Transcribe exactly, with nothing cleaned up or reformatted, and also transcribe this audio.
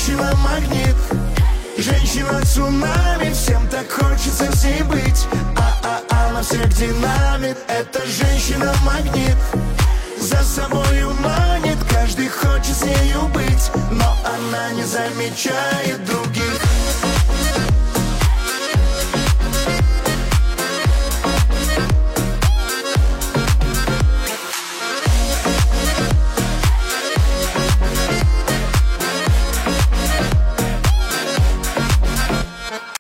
женщина-магнит, женщина-цунами. Всем так хочется с ней быть, а-а, она всех динамит. Это женщина-магнит, за собою манит. Каждый хочет с нею быть, но она не замечает друг